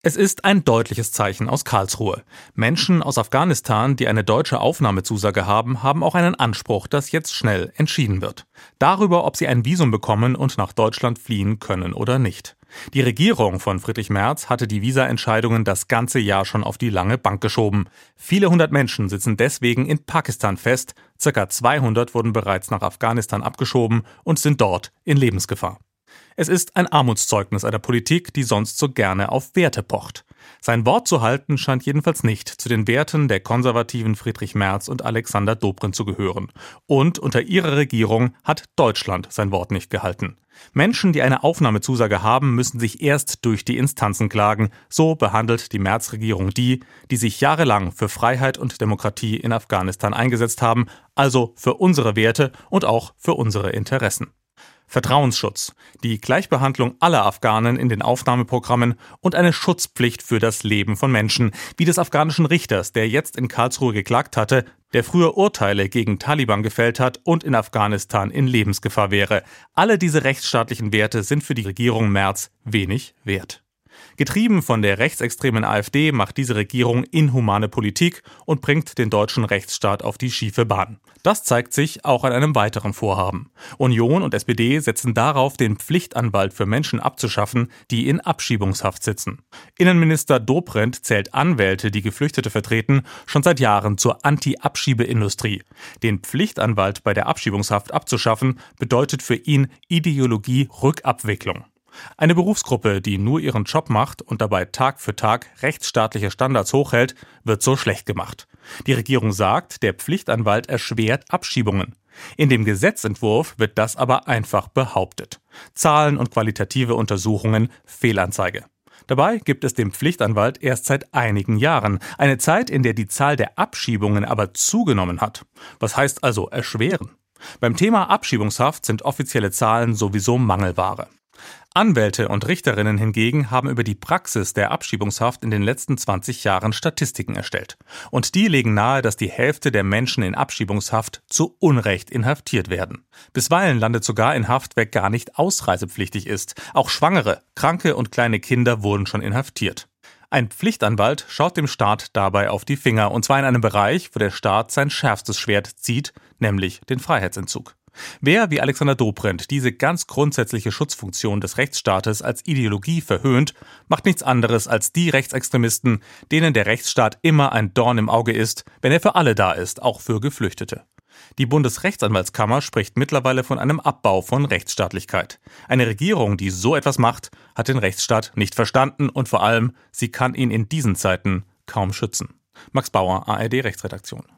Es ist ein deutliches Zeichen aus Karlsruhe. Menschen aus Afghanistan, die eine deutsche Aufnahmezusage haben, haben auch einen Anspruch, dass jetzt schnell entschieden wird. Darüber, ob sie ein Visum bekommen und nach Deutschland fliehen können oder nicht. Die Regierung von Friedrich Merz hatte die Visaentscheidungen das ganze Jahr schon auf die lange Bank geschoben. Viele hundert Menschen sitzen deswegen in Pakistan fest. Circa 200 wurden bereits nach Afghanistan abgeschoben und sind dort in Lebensgefahr. Es ist ein Armutszeugnis einer Politik, die sonst so gerne auf Werte pocht. Sein Wort zu halten scheint jedenfalls nicht zu den Werten der konservativen Friedrich Merz und Alexander Dobrindt zu gehören. Und unter ihrer Regierung hat Deutschland sein Wort nicht gehalten. Menschen, die eine Aufnahmezusage haben, müssen sich erst durch die Instanzen klagen. So behandelt die Merz-Regierung die sich jahrelang für Freiheit und Demokratie in Afghanistan eingesetzt haben, also für unsere Werte und auch für unsere Interessen. Vertrauensschutz, die Gleichbehandlung aller Afghanen in den Aufnahmeprogrammen und eine Schutzpflicht für das Leben von Menschen, wie des afghanischen Richters, der jetzt in Karlsruhe geklagt hatte, der früher Urteile gegen Taliban gefällt hat und in Afghanistan in Lebensgefahr wäre. Alle diese rechtsstaatlichen Werte sind für die Regierung Merz wenig wert. Getrieben von der rechtsextremen AfD macht diese Regierung inhumane Politik und bringt den deutschen Rechtsstaat auf die schiefe Bahn. Das zeigt sich auch an einem weiteren Vorhaben. Union und SPD setzen darauf, den Pflichtanwalt für Menschen abzuschaffen, die in Abschiebungshaft sitzen. Innenminister Dobrindt zählt Anwälte, die Geflüchtete vertreten, schon seit Jahren zur Anti-Abschiebeindustrie. Den Pflichtanwalt bei der Abschiebungshaft abzuschaffen, bedeutet für ihn Ideologie-Rückabwicklung. Eine Berufsgruppe, die nur ihren Job macht und dabei Tag für Tag rechtsstaatliche Standards hochhält, wird so schlecht gemacht. Die Regierung sagt, der Pflichtanwalt erschwert Abschiebungen. In dem Gesetzentwurf wird das aber einfach behauptet. Zahlen und qualitative Untersuchungen, Fehlanzeige. Dabei gibt es den Pflichtanwalt erst seit einigen Jahren. Eine Zeit, in der die Zahl der Abschiebungen aber zugenommen hat. Was heißt also erschweren? Beim Thema Abschiebungshaft sind offizielle Zahlen sowieso Mangelware. Anwälte und Richterinnen hingegen haben über die Praxis der Abschiebungshaft in den letzten 20 Jahren Statistiken erstellt. Und die legen nahe, dass die Hälfte der Menschen in Abschiebungshaft zu Unrecht inhaftiert werden. Bisweilen landet sogar in Haft, wer gar nicht ausreisepflichtig ist. Auch Schwangere, Kranke und kleine Kinder wurden schon inhaftiert. Ein Pflichtanwalt schaut dem Staat dabei auf die Finger, und zwar in einem Bereich, wo der Staat sein schärfstes Schwert zieht, nämlich den Freiheitsentzug. Wer wie Alexander Dobrindt diese ganz grundsätzliche Schutzfunktion des Rechtsstaates als Ideologie verhöhnt, macht nichts anderes als die Rechtsextremisten, denen der Rechtsstaat immer ein Dorn im Auge ist, wenn er für alle da ist, auch für Geflüchtete. Die Bundesrechtsanwaltskammer spricht mittlerweile von einem Abbau von Rechtsstaatlichkeit. Eine Regierung, die so etwas macht, hat den Rechtsstaat nicht verstanden und vor allem, sie kann ihn in diesen Zeiten kaum schützen. Max Bauer, ARD Rechtsredaktion.